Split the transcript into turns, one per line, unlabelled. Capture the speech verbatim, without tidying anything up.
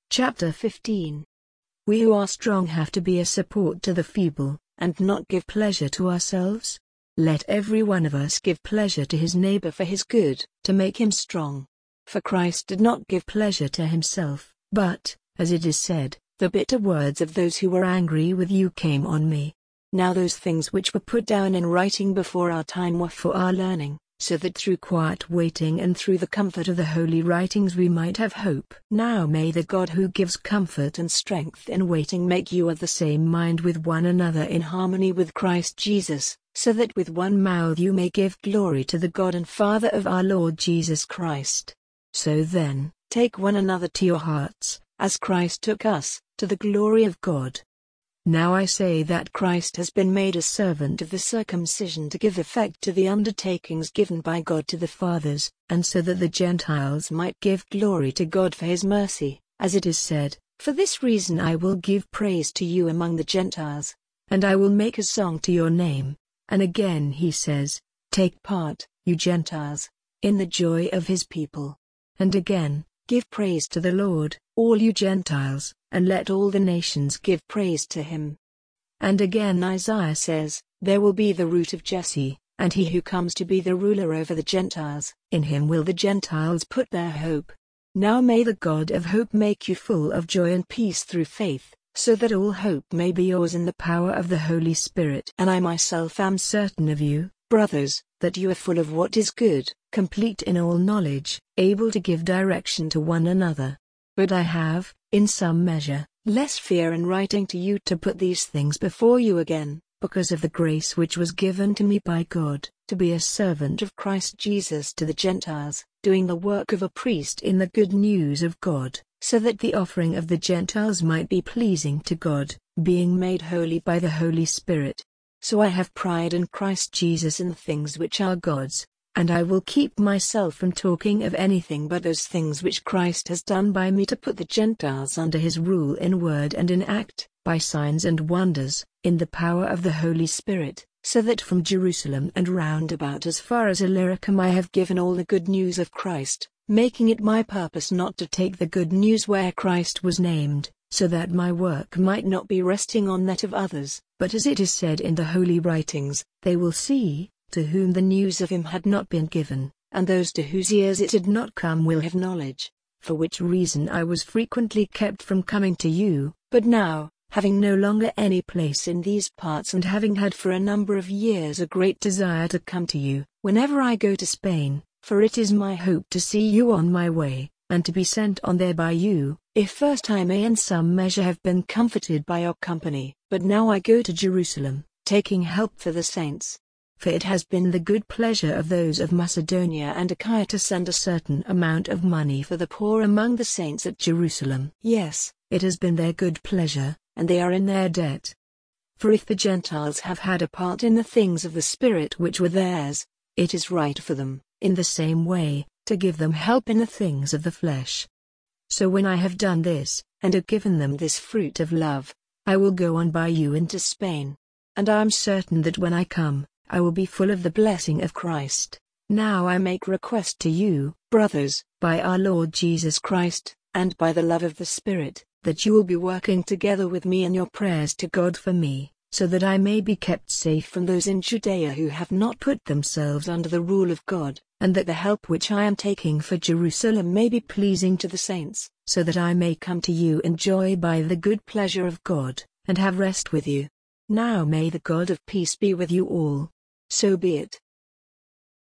Chapter fifteen. We who are strong have to be a support to the feeble, and not give pleasure to ourselves. Let every one of us give pleasure to his neighbor for his good, to make him strong. For Christ did not give pleasure to himself, but, as it is said, the bitter words of those who were angry with you came on me. Now those things which were put down in writing before our time were for our learning, so that through quiet waiting and through the comfort of the holy writings we might have hope. Now may the God who gives comfort and strength in waiting make you of the same mind with one another in harmony with Christ Jesus, so that with one mouth you may give glory to the God and Father of our Lord Jesus Christ. So then, take one another to your hearts, as Christ took us, to the glory of God. Now I say that Christ has been made a servant of the circumcision to give effect to the undertakings given by God to the fathers, and so that the Gentiles might give glory to God for his mercy, as it is said, "For this reason I will give praise to you among the Gentiles, and I will make a song to your name." And again he says, "Take part, you Gentiles, in the joy of his people." And again, "Give praise to the Lord, all you Gentiles, and let all the nations give praise to him." And again Isaiah says, "There will be the root of Jesse, and he who comes to be the ruler over the Gentiles, in him will the Gentiles put their hope." Now may the God of hope make you full of joy and peace through faith, so that all hope may be yours in the power of the Holy Spirit. And I myself am certain of you, brothers, that you are full of what is good, complete in all knowledge, able to give direction to one another. But I have, in some measure, less fear in writing to you to put these things before you again, because of the grace which was given to me by God, to be a servant of Christ Jesus to the Gentiles, doing the work of a priest in the good news of God, so that the offering of the Gentiles might be pleasing to God, being made holy by the Holy Spirit. So I have pride in Christ Jesus in the things which are God's, and I will keep myself from talking of anything but those things which Christ has done by me to put the Gentiles under his rule in word and in act, by signs and wonders, in the power of the Holy Spirit, so that from Jerusalem and round about as far as Illyricum I have given all the good news of Christ, making it my purpose not to take the good news where Christ was named, so that my work might not be resting on that of others, but as it is said in the holy writings, "They will see, to whom the news of him had not been given, and those to whose ears it had not come will have knowledge," for which reason I was frequently kept from coming to you. But now, having no longer any place in these parts and having had for a number of years a great desire to come to you, whenever I go to Spain, for it is my hope to see you on my way, and to be sent on there by you, if first I may in some measure have been comforted by your company. But now I go to Jerusalem, taking help for the saints. For it has been the good pleasure of those of Macedonia and Achaia to send a certain amount of money for the poor among the saints at Jerusalem. Yes, it has been their good pleasure, and they are in their debt. For if the Gentiles have had a part in the things of the Spirit which were theirs, it is right for them, in the same way, to give them help in the things of the flesh. So when I have done this, and have given them this fruit of love, I will go on by you into Spain. And I am certain that when I come, I will be full of the blessing of Christ. Now I make request to you, brothers, by our Lord Jesus Christ, and by the love of the Spirit, that you will be working together with me in your prayers to God for me, so that I may be kept safe from those in Judea who have not put themselves under the rule of God, and that the help which I am taking for Jerusalem may be pleasing to the saints, so that I may come to you in joy by the good pleasure of God, and have rest with you. Now may the God of peace be with you all. So be it.